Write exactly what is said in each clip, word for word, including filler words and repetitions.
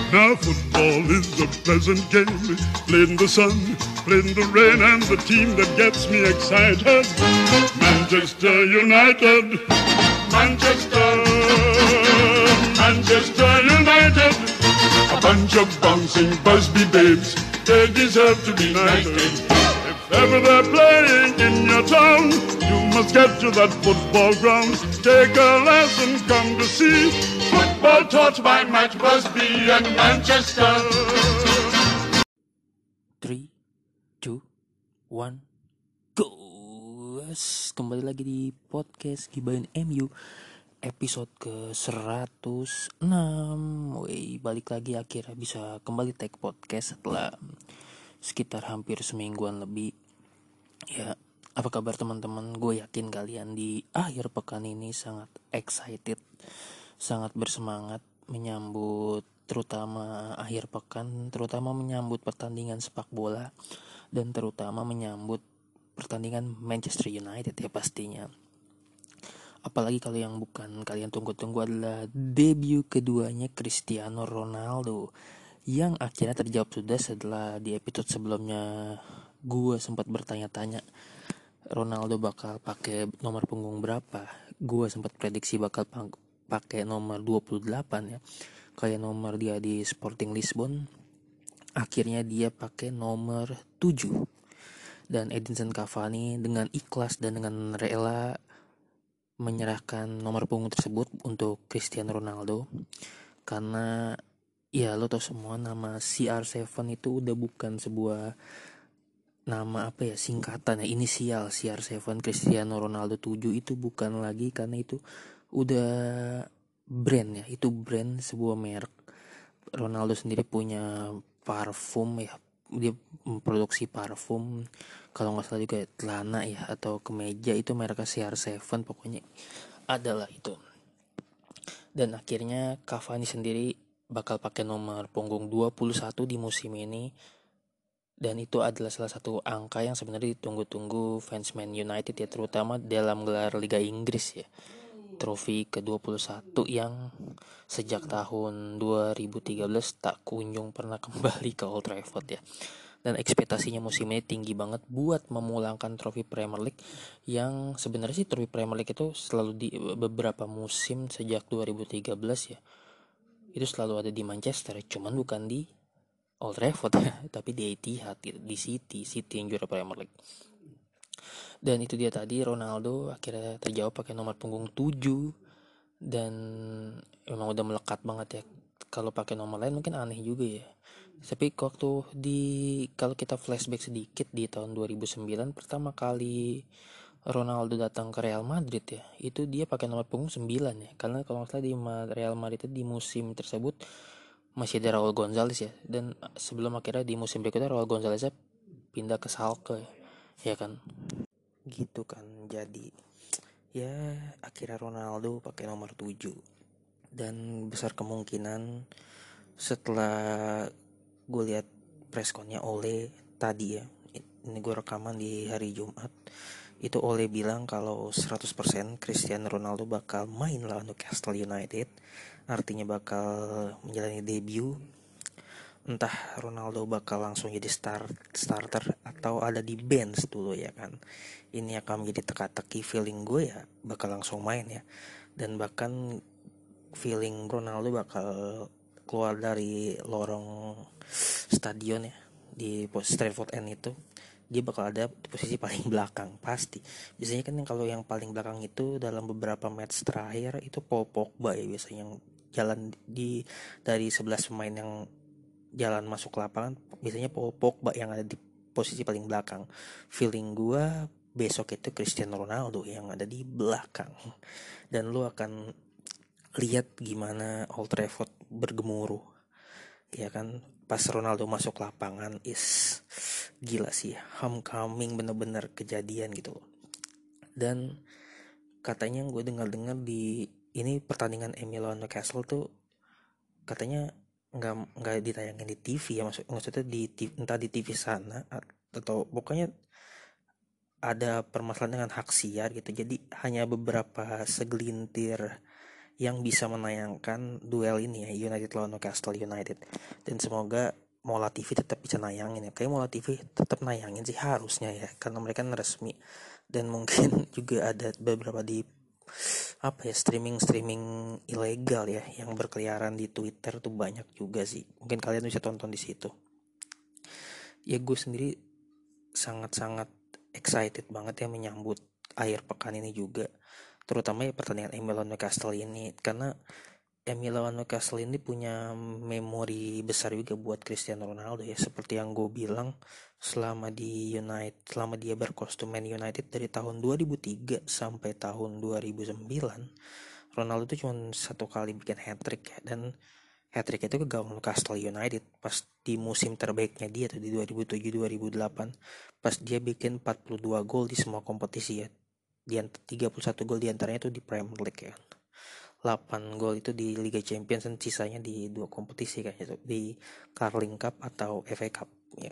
Now football is a pleasant game, played in the sun, played in the rain, and the team that gets me excited, Manchester United, Manchester, Manchester United, a bunch of bouncing Busby babes, they deserve to be knighted. If ever they're playing in your town, you must get to that football ground, take a lesson, come to see football taught by Matt Busby and Manchester. three, two, one, go! Kembali lagi di podcast Gibain M U episode ke seratus enam. Woi, balik lagi akhirnya bisa kembali take podcast setelah sekitar hampir semingguan lebih. Ya, apa kabar teman-teman? Gue yakin kalian di akhir pekan ini sangat excited, sangat bersemangat menyambut terutama akhir pekan, terutama menyambut pertandingan sepak bola dan terutama menyambut pertandingan Manchester United ya pastinya. Apalagi kalau yang bukan kalian tunggu-tunggu adalah debut keduanya Cristiano Ronaldo yang akhirnya terjawab sudah setelah di episode sebelumnya gue sempat bertanya-tanya Ronaldo bakal pakai nomor punggung berapa. Gue sempat prediksi bakal pang- pakai nomor dua puluh delapan ya, kayak nomor dia di Sporting Lisbon. Akhirnya dia pakai nomor tujuh. Dan Edinson Cavani dengan ikhlas dan dengan rela menyerahkan nomor punggung tersebut untuk Cristiano Ronaldo. Karena ya lo tau semua nama C R tujuh itu udah bukan sebuah nama apa ya, singkatan ya, inisial. C R tujuh Cristiano Ronaldo tujuh itu bukan lagi, karena itu udah brand ya, itu brand sebuah merek. Ronaldo sendiri punya parfum ya, dia memproduksi parfum, kalau nggak salah juga celana ya atau kemeja itu merek C R tujuh, pokoknya adalah itu. Dan akhirnya Cavani sendiri bakal pakai nomor punggung dua puluh satu di musim ini, dan itu adalah salah satu angka yang sebenarnya ditunggu-tunggu fans Man United ya, terutama dalam gelar Liga Inggris ya. Trofi ke dua puluh satu yang sejak tahun dua ribu tiga belas tak kunjung pernah kembali ke Old Trafford ya. Dan ekspektasinya musim ini tinggi banget buat memulangkan trofi Premier League, yang sebenarnya sih trofi Premier League itu selalu di beberapa musim sejak dua ribu tiga belas ya, itu selalu ada di Manchester, cuman bukan di Old Trafford ya, tapi di Etihad, di City, City yang juara Premier League. Dan itu dia tadi, Ronaldo akhirnya terjawab pakai nomor punggung tujuh, dan memang udah melekat banget ya. Kalau pakai nomor lain mungkin aneh juga ya. Tapi waktu di kalau kita flashback sedikit di tahun dua ribu sembilan pertama kali Ronaldo datang ke Real Madrid ya, itu dia pakai nomor punggung sembilan ya. Karena kalau nggak salah di Real Madrid itu di musim tersebut masih ada Raul Gonzalez ya, dan sebelum akhirnya di musim berikutnya Raul Gonzalez pindah ke Schalke ya kan. Gitu kan, jadi ya akhirnya Ronaldo pakai nomor tujuh. Dan besar kemungkinan setelah gue lihat pressconnya Ole tadi ya, ini gue rekaman di hari Jumat, itu Ole bilang kalau seratus persen Cristiano Ronaldo bakal main lawan Newcastle United, artinya bakal menjalani debut. Entah Ronaldo bakal langsung jadi start, starter atau ada di bench dulu ya kan. Ini akan menjadi teka-teki. Feeling gue ya bakal langsung main ya. Dan bahkan feeling Ronaldo bakal keluar dari lorong stadion ya, di Stratford End itu dia bakal ada di posisi paling belakang pasti. Biasanya kan kalau yang paling belakang itu dalam beberapa match terakhir itu Paul Pogba ya, biasanya yang jalan di dari sebelas pemain yang jalan masuk ke lapangan, biasanya Paul Pogba yang ada di posisi paling belakang. Feeling gue besok itu Cristiano Ronaldo yang ada di belakang. Dan lu akan lihat gimana Old Trafford bergemuruh ya kan, pas Ronaldo masuk lapangan, is gila sih, homecoming bener-bener kejadian gitu. Dan katanya gue dengar-dengar di ini pertandingan M U lawan Newcastle tuh katanya nggak nggak ditayangin di T V ya, maksud maksudnya di entah di T V sana atau pokoknya ada permasalahan dengan hak siar gitu. Jadi hanya beberapa segelintir yang bisa menayangkan duel ini ya, United lawan Newcastle United. Dan semoga Mola T V tetap bisa nayangin ya. Kayak Mola T V tetap nayangin sih harusnya ya, karena mereka kan resmi. Dan mungkin juga ada beberapa di apa ya, streaming streaming ilegal ya yang berkeliaran di Twitter tuh banyak juga sih. Mungkin kalian bisa tonton di situ. Ya gue sendiri sangat-sangat excited banget ya menyambut akhir pekan ini juga, terutama ya pertandingan M U lawan Newcastle ini, karena M U lawan Newcastle ini punya memori besar juga buat Cristiano Ronaldo ya. Seperti yang gue bilang, selama di United, selama dia berkostum Man United dari tahun dua ribu tiga sampai tahun dua ribu sembilan, Ronaldo tuh cuma satu kali bikin hat-trick ya, dan hat-trick itu ke gawang Newcastle United pas di musim terbaiknya dia tuh di dua ribu tujuh dua ribu delapan, pas dia bikin empat puluh dua gol di semua kompetisi ya. Di tiga puluh satu gol diantaranya itu di Premier League ya. delapan gol itu di Liga Champions dan sisanya di dua kompetisi kayaknya tuh, di Carling Cup atau F A Cup ya.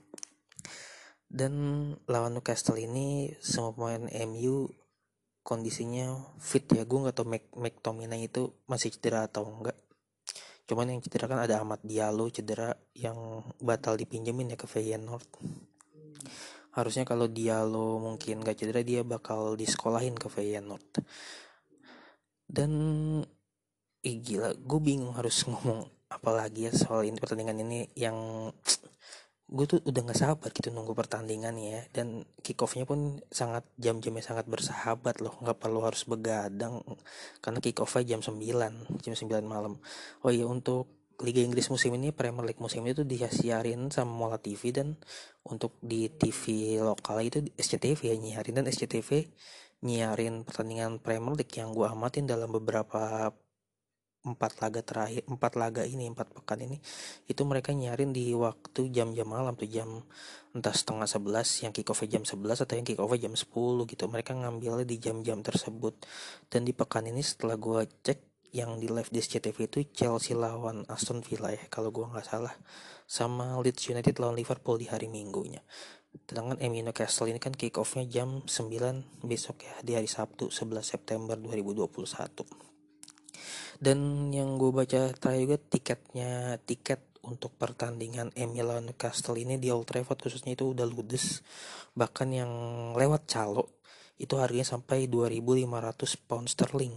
Dan lawan Newcastle ini semua pemain M U kondisinya fit ya. Gue nggak tahu McTominay itu masih cedera atau enggak. Cuman yang cedera kan ada Amad Diallo cedera yang batal dipinjemin ya ke Feyenoord. Harusnya kalau Diallo mungkin gak cedera dia bakal disekolahin ke Feyenoord. Dan eh gila, gue bingung harus ngomong apa lagi ya soal ini, pertandingan ini yang gue tuh udah gak sabar gitu nunggu pertandingan ya. Dan kick off-nya pun sangat, jam-jamnya sangat bersahabat loh, gak perlu harus begadang karena kick off-nya jam sembilan jam sembilan malam. Oh iya, untuk Liga Inggris musim ini, Premier League musim ini tuh disiarin sama Mola T V, dan untuk di T V lokal itu S C T V ya nyiarin, dan S C T V nyiarin pertandingan Premier League yang gue amatin dalam beberapa empat laga terakhir, empat laga ini, empat pekan ini, itu mereka nyiarin di waktu jam-jam malam tuh, jam entah setengah sebelas yang kick off jam sebelas atau yang kick off jam sepuluh gitu. Mereka ngambilnya di jam-jam tersebut. Dan di pekan ini setelah gue cek, yang di live di S C T V itu Chelsea lawan Aston Villa ya kalau gue nggak salah, sama Leeds United lawan Liverpool di hari Minggunya. Sedangkan M U Newcastle ini kan kick off-nya jam sembilan besok ya, di hari Sabtu sebelas September dua ribu dua puluh satu. Dan yang gue baca terakhir juga, tiketnya tiket untuk pertandingan M U lawan Newcastle ini di Old Trafford khususnya itu udah ludes. Bahkan yang lewat calo itu harganya sampai dua ribu lima ratus pound sterling,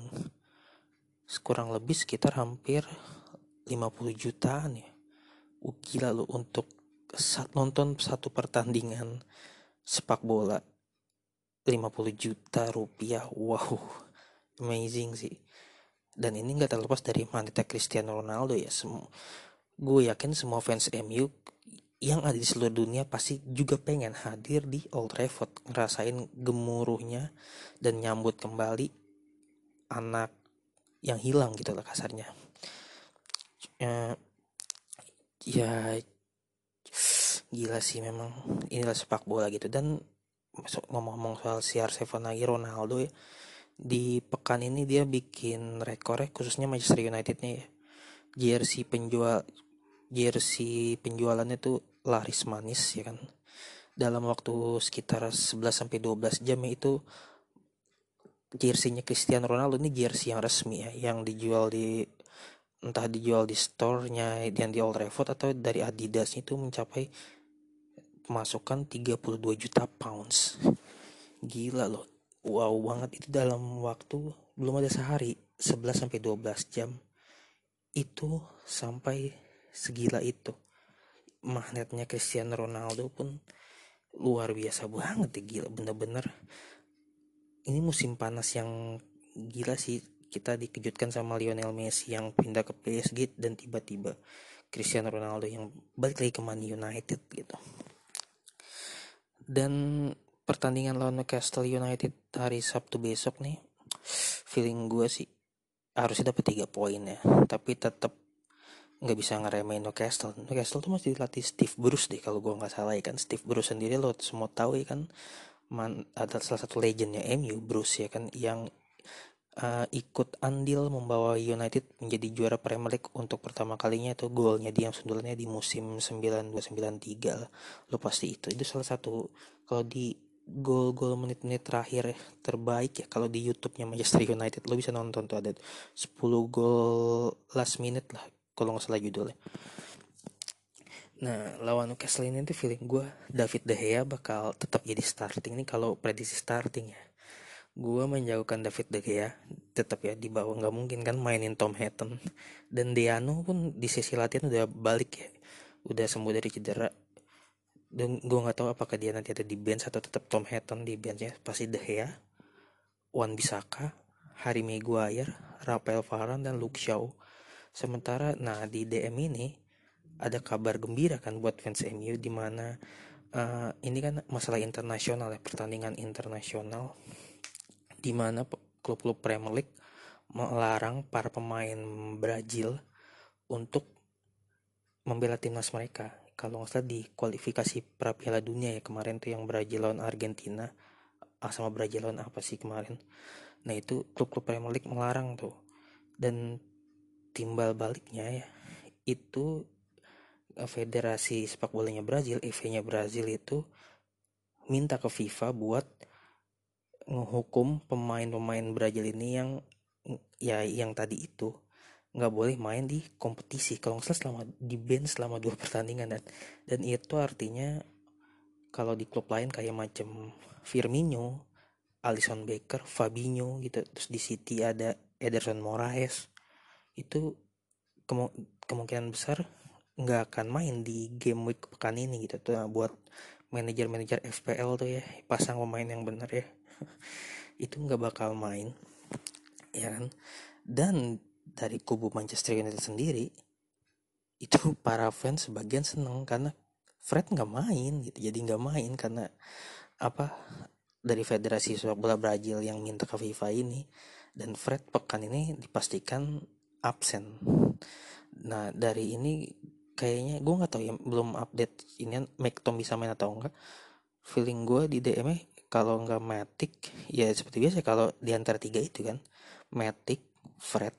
kurang lebih sekitar hampir lima puluh jutaan ya. Uh, gila lo, untuk saat nonton satu pertandingan sepak bola lima puluh juta rupiah. Wow, amazing sih. Dan ini gak terlepas dari manitnya Cristiano Ronaldo ya. Sem- gue yakin semua fans M U yang ada di seluruh dunia pasti juga pengen hadir di Old Trafford, ngerasain gemuruhnya dan nyambut kembali anak yang hilang gitu lah kasarnya. Ya, ya gila sih memang, inilah sepak bola gitu. Dan ngomong-ngomong soal C R tujuh lagi, Ronaldo ya, di pekan ini dia bikin rekor ya, khususnya Manchester United-nya ya. Jersey penjual jersey penjualannya tuh laris manis ya kan. Dalam waktu sekitar sebelas sampai dua belas jam ya, itu jersey-nya Cristiano Ronaldo ini jersey yang resmi ya, yang dijual di, entah dijual di store-nya yang di Old Trafford atau dari Adidas, itu mencapai pemasukan tiga puluh dua juta pounds. Gila loh. Wow banget, itu dalam waktu belum ada sehari, sebelas sampai dua belas jam. Itu sampai segila itu. Magnetnya Cristiano Ronaldo pun luar biasa banget ya, gila bener-bener. Ini musim panas yang gila sih, kita dikejutkan sama Lionel Messi yang pindah ke P S G, dan tiba-tiba Cristiano Ronaldo yang balik lagi ke Man United gitu. Dan pertandingan lawan Newcastle United hari Sabtu besok nih, feeling gue sih harusnya dapat tiga poin ya, tapi tetap nggak bisa ngeremehin Newcastle. Newcastle tuh masih dilatih Steve Bruce deh kalau gue nggak salah ya kan. Steve Bruce sendiri lo semua tahu ya kan, man, ada salah satu legendnya M U, Bruce ya kan, yang uh, ikut andil membawa United menjadi juara Premier League untuk pertama kalinya. Itu golnya dia, sundulannya di musim sembilan dua sembilan tiga lah, lo pasti itu itu salah satu, kalau di gol-gol menit-menit terakhir terbaik ya kalau di YouTube-nya Manchester United. Lo bisa nonton tuh, ada sepuluh gol last minute lah kalau nggak salah judulnya. Nah, lawan Newcastle ini tuh feeling gue David De Gea bakal tetap jadi starting nih kalau prediksi starting ya. Gue menjauhkan David De Gea tetap ya di bawah, nggak mungkin kan mainin Tom Heaton. Dan Diano pun di sesi latihan udah balik ya, udah sembuh dari cedera. Dan gue nggak tahu apakah dia nanti ada di bench atau tetap Tom Heaton di benchnya. Pasti De Gea, Wan Bissaka, Harry Maguire, Rafael Varane dan Luke Shaw. Sementara nah di D M ini ada kabar gembira kan buat fans M U, di mana uh, ini kan masalah internasional ya, pertandingan internasional, di mana klub-klub Premier League melarang para pemain Brazil untuk membela timnas mereka. Kalau nggak salah di kualifikasi pra Piala Dunia ya kemarin tuh, yang Brazil lawan Argentina, ah sama Brazil lawan apa sih kemarin. Nah itu klub-klub Premier League melarang tuh. Dan timbal baliknya ya, itu Federasi Sepak Bolanya Brazil, F A-nya Brazil itu minta ke FIFA buat ngehukum pemain-pemain Brazil ini yang ya yang tadi itu nggak boleh main di kompetisi. Kalau nggak salah selama di ban selama dua pertandingan, dan dan itu artinya kalau di klub lain kayak macam Firmino, Alisson Becker, Fabinho gitu, terus di City ada Ederson Moraes, itu kemu- kemungkinan besar nggak akan main di game week pekan ini gitu tuh. Nah, buat manajer-manajer F P L tuh ya, pasang pemain yang bener ya. Itu nggak bakal main ya kan. Dan dari kubu Manchester United sendiri itu para fans sebagian seneng karena Fred nggak main gitu, jadi nggak main karena apa, dari Federasi Sepak Bola Brazil yang minta ke FIFA ini, dan Fred pekan ini dipastikan absen. Nah dari ini kayaknya gue nggak tahu ya, belum update ini McTom bisa main atau enggak. Feeling gue di D M kalau nggak Matic ya seperti biasa, kalau di antara tiga itu kan Matic, Fred,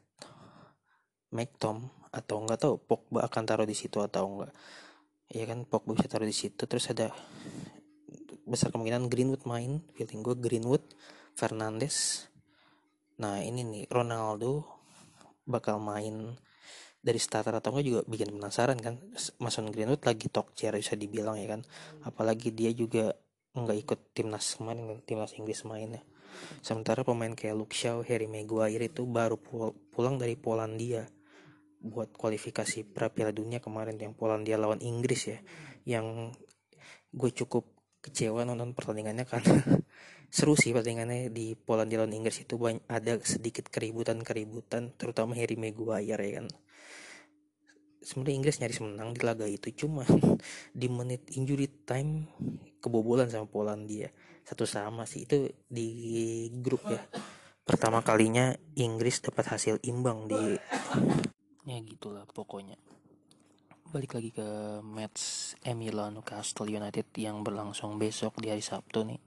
McTom, atau enggak tahu Pogba akan taruh di situ atau enggak. Ya kan Pogba bisa taruh di situ, terus ada besar kemungkinan Greenwood main. Feeling gue Greenwood, Fernandes. Nah ini nih Ronaldo bakal main dari starter atau enggak juga bikin penasaran kan. Mason Greenwood lagi talk chair bisa dibilang ya kan, apalagi dia juga nggak ikut timnas kemarin kan, timnas Inggris mainnya. Sementara pemain kayak Luke Shaw, Harry Maguire itu baru pulang dari Polandia buat kualifikasi pra Piala Dunia kemarin, yang Polandia lawan Inggris ya, yang gue cukup kecewa nonton pertandingannya karena seru sih pertandingannya di Polandia lawan Inggris itu, banyak ada sedikit keributan-keributan, terutama Harry Maguire ya kan. Sebenarnya Inggris nyaris menang di laga itu, cuma di menit injury time kebobolan sama Polandia satu sama sih. Itu di grup ya, pertama kalinya Inggris dapat hasil imbang di ya gitulah pokoknya. Balik lagi ke match M U lawan Newcastle United yang berlangsung besok di hari Sabtu nih.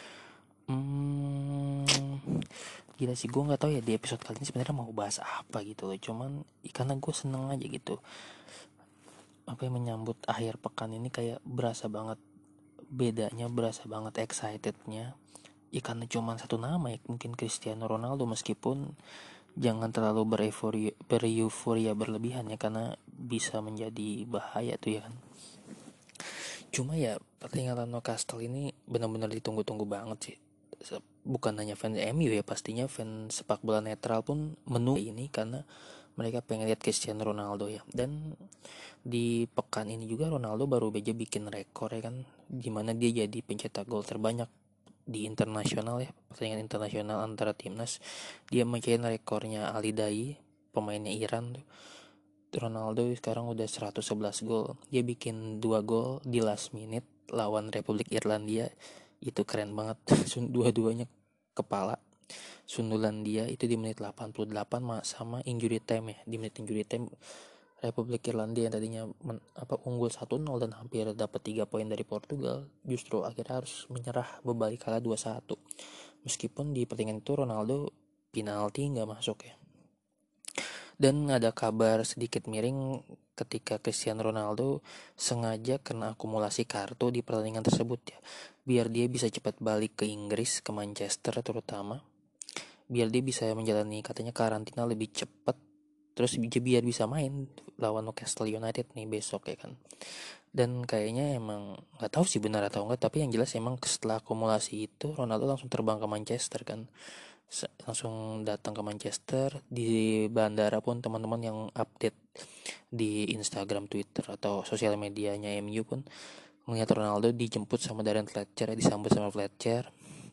Hmm, gila sih, gue nggak tahu ya di episode kali ini sebenarnya mau bahas apa gitu loh. Cuman karena gue seneng aja gitu, apa yang menyambut akhir pekan ini kayak berasa banget bedanya, berasa banget excitednya. Ya karena cuma satu nama ya, mungkin Cristiano Ronaldo, meskipun jangan terlalu bereufori, bereuforia berlebihan ya, karena bisa menjadi bahaya tuh ya kan. Cuma ya pertandingan Newcastle ini benar-benar ditunggu-tunggu banget sih. Bukan hanya fans M U ya, pastinya fans sepak bola netral pun menunggu ini karena mereka pengen lihat Cristiano Ronaldo ya. Dan di pekan ini juga Ronaldo baru aja bikin rekor ya kan, dimana dia jadi pencetak gol terbanyak di internasional ya, pertandingan internasional antara timnas. Dia mencetak rekornya Ali Daei, pemainnya Iran tuh. Ronaldo sekarang udah seratus sebelas gol. Dia bikin dua gol di last minute lawan Republik Irlandia. Itu keren banget. Dua-duanya kepala. Sundulan dia itu di menit delapan puluh delapan sama injury time ya. Di menit injury time Republik Irlandia yang tadinya men, apa unggul satu nol dan hampir dapat tiga poin dari Portugal, justru akhirnya harus menyerah berbalik kalah dua satu. Meskipun di pertandingan itu Ronaldo penalti nggak masuk ya. Dan ada kabar sedikit miring ketika Cristiano Ronaldo sengaja kena akumulasi kartu di pertandingan tersebut ya. biar dia bisa cepat balik ke Inggris, ke Manchester terutama, biar dia bisa menjalani katanya karantina lebih cepat, terus biar bisa main lawan Newcastle United nih besok ya kan. Dan kayaknya emang nggak tahu sih benar atau enggak, tapi yang jelas emang setelah akumulasi itu Ronaldo langsung terbang ke Manchester kan, langsung datang ke Manchester. Di bandara pun teman-teman yang update di Instagram, Twitter atau sosial medianya M U pun melihat Ronaldo dijemput sama Darren Fletcher, disambut sama Fletcher,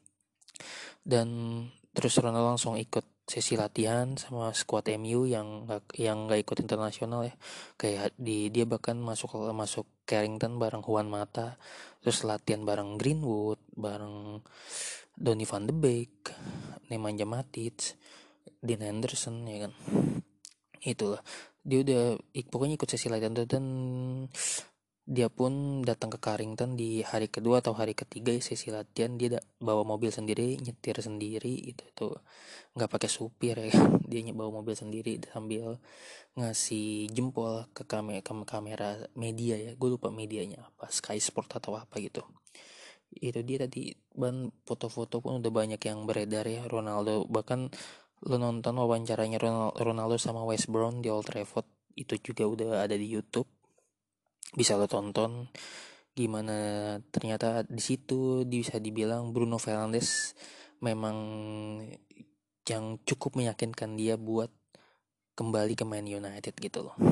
dan terus Ronaldo langsung ikut sesi latihan sama skuad M U yang gak, yang nggak ikut internasional ya. Kayak di dia bahkan masuk masuk Carrington bareng Juan Mata, terus latihan bareng Greenwood, bareng Donny van de Beek, Nemanja Matic, Dean Henderson ya kan. Itulah dia udah pokoknya ikut sesi latihan tuh, dan dia pun datang ke Carrington di hari kedua atau hari ketiga sesi latihan. Dia bawa mobil sendiri, nyetir sendiri itu tuh, nggak pakai supir ya. Dia bawa mobil sendiri sambil ngasih jempol ke kamera, ke kamera media ya. Gue lupa medianya apa, Sky Sport atau apa gitu. Itu dia tadi, ban foto-foto pun udah banyak yang beredar ya Ronaldo. Bahkan lo nonton wawancaranya Ronaldo sama West Brown di Old Trafford, itu juga udah ada di YouTube, bisa lo tonton gimana ternyata di situ bisa dibilang Bruno Fernandes memang yang cukup meyakinkan dia buat kembali ke Man United gitu loh.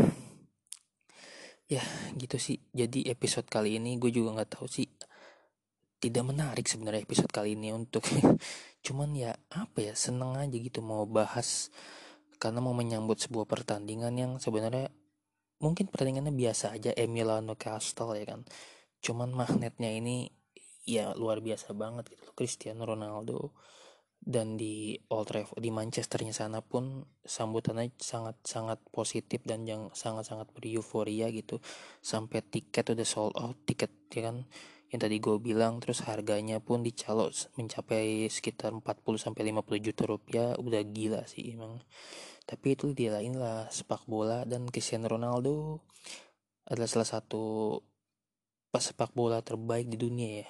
Ya gitu sih. Jadi episode kali ini gue juga nggak tahu sih, tidak menarik sebenarnya episode kali ini untuk cuman ya apa ya, seneng aja gitu mau bahas, karena mau menyambut sebuah pertandingan yang sebenarnya mungkin pertandingannya biasa aja, M U lawan Newcastle ya kan. Cuman magnetnya ini ya luar biasa banget gitu loh, Cristiano Ronaldo. Dan di Old Trafford, di Manchesternya sana pun sambutannya sangat-sangat positif dan yang sangat-sangat bereuforia gitu. Sampai tiket udah sold out tiket ya kan, yang tadi gue bilang. Terus harganya pun dicalok mencapai sekitar empat puluh sampai lima puluh juta rupiah. Udah gila sih emang. Tapi itu dia lain lah, sepak bola, dan Cristiano Ronaldo adalah salah satu pesepak bola terbaik di dunia ya.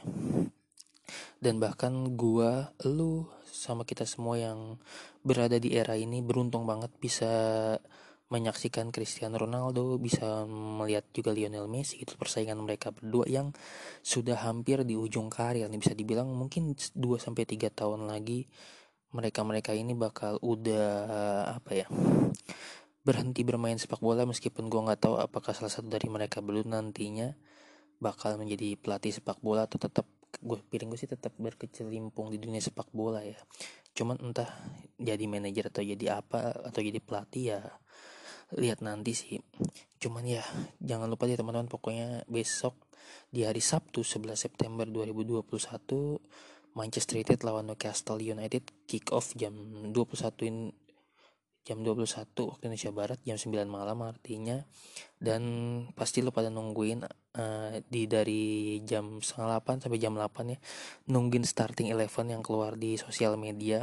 Dan bahkan gua, lu, sama kita semua yang berada di era ini beruntung banget bisa menyaksikan Cristiano Ronaldo, bisa melihat juga Lionel Messi gitu. Persaingan mereka berdua yang sudah hampir di ujung karir nih, bisa dibilang mungkin dua sampai tiga tahun lagi mereka-mereka ini bakal udah apa ya, berhenti bermain sepak bola. Meskipun gue nggak tahu apakah salah satu dari mereka belum nantinya bakal menjadi pelatih sepak bola atau tetap, gue piring gue sih tetap berkecimpung di dunia sepak bola ya. Cuman entah jadi manajer atau jadi apa atau jadi pelatih ya lihat nanti sih. Cuman ya jangan lupa ya teman-teman, pokoknya besok di hari Sabtu sebelas September dua ribu dua puluh satu Manchester United lawan Newcastle United, kick off jam dua puluh satu in, jam dua puluh satu waktu Indonesia Barat, jam sembilan malam artinya. Dan pasti lo pada nungguin uh, di dari jam setengah delapan sampai jam delapan ya, nungguin starting eleven yang keluar di sosial media.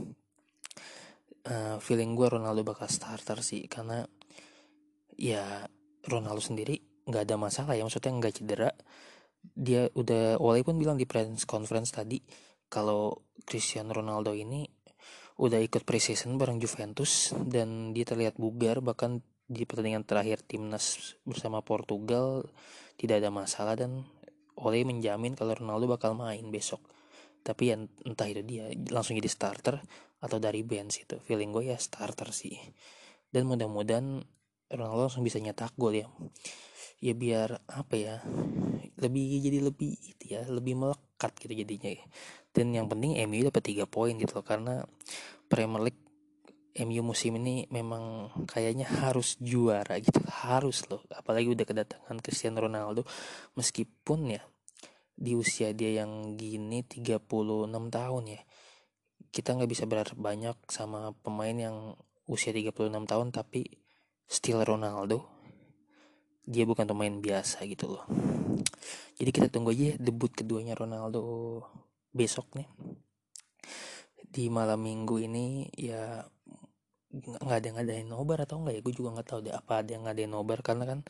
Uh, feeling gue Ronaldo bakal starter sih, karena ya Ronaldo sendiri nggak ada masalah ya, maksudnya nggak cedera. Dia udah, walaupun bilang di press conference tadi kalau Cristiano Ronaldo ini udah ikut preseason bareng Juventus dan dia terlihat bugar. Bahkan di pertandingan terakhir timnas bersama Portugal tidak ada masalah, dan Ole menjamin kalau Ronaldo bakal main besok. Tapi ya entah itu dia langsung jadi starter atau dari bench, itu feeling gue ya starter sih. Dan mudah-mudahan Ronaldo langsung bisa nyetak gol ya. Ya biar apa ya, lebih jadi lebih itu ya, lebih melekat gitu jadinya ya. Dan yang penting M U dapat tiga poin gitu loh, karena Premier League M U musim ini memang kayaknya harus juara gitu, harus loh. Apalagi udah kedatangan Cristiano Ronaldo, meskipun ya di usia dia yang gini tiga puluh enam tahun ya, kita nggak bisa berharap banyak sama pemain yang usia tiga puluh enam tahun tapi still Ronaldo. Dia bukan pemain biasa gitu loh. Jadi kita tunggu aja debut keduanya Ronaldo besok nih di malam minggu ini ya. Nggak ada yang ngadain nobar atau enggak ya, gue juga nggak tahu deh apa ada yang ngadain nobar, karena kan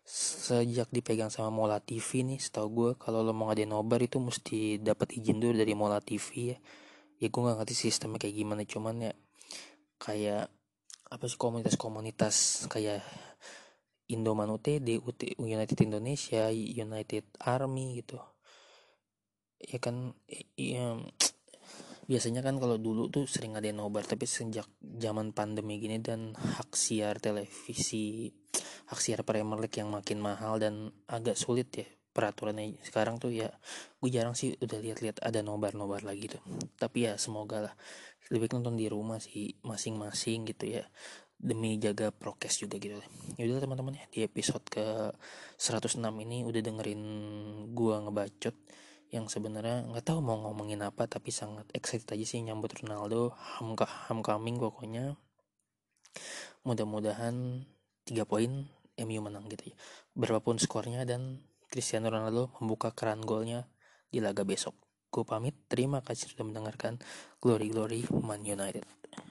sejak dipegang sama Mola T V nih, setahu gue kalau lo mau ngadain nobar itu mesti dapat izin dulu dari Mola T V ya. Ya gue nggak ngerti sistemnya kayak gimana, cuman ya kayak apa sih komunitas-komunitas kayak Indoman U T D, United Indonesia, United Army gitu. Ya kan ya, biasanya kan kalau dulu tuh sering ada nobar, tapi sejak zaman pandemi gini dan hak siar televisi, hak siar Premier League yang makin mahal dan agak sulit ya peraturannya sekarang tuh, ya gue jarang sih udah lihat-lihat ada nobar-nobar lagi tuh. Tapi ya semoga lah, lebih baik nonton di rumah sih masing-masing gitu ya, demi jaga prokes juga gitu. Yaudah teman-teman ya, di episode ke seratus enam ini udah dengerin gua ngebacot yang sebenarnya nggak tahu mau ngomongin apa, tapi sangat excited aja sih nyambut Ronaldo, homecoming pokoknya. Mudah-mudahan tiga poin M U menang gitu ya, berapapun skornya, dan Cristiano Ronaldo membuka keran golnya di laga besok. Gue pamit, terima kasih sudah mendengarkan. Glory Glory Man United.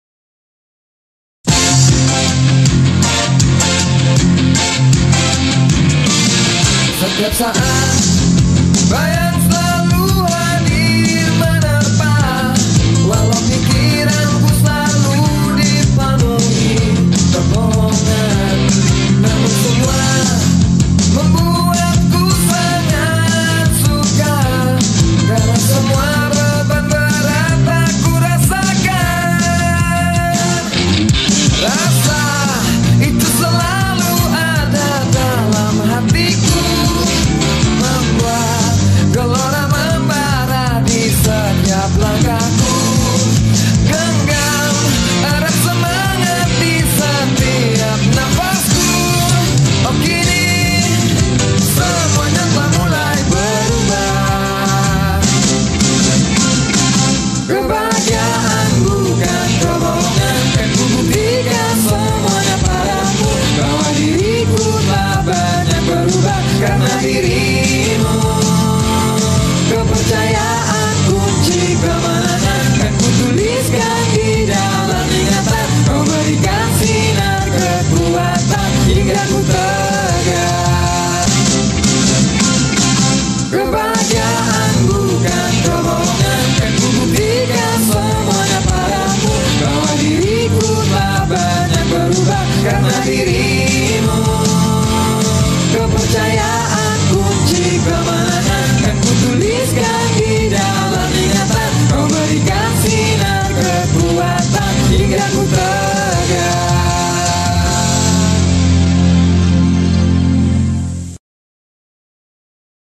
Setiap saat bayang selalu hadir menerpa, walau pikiranku selalu dipenuhi kebohongan, namun semua membuatku sangat suka, karena semua beban berat aku rasakan. Rasa itu selalu ada dalam hatiku, membuat gelora membara di setiap langkahku, genggam erat semangat di setiap nafasku. Oh kini semuanya telah mulai berubah, kebahagiaan bukan kebohongan, kan ku buktikan semuanya padamu, bahwa diriku telah banyak berubah karena diri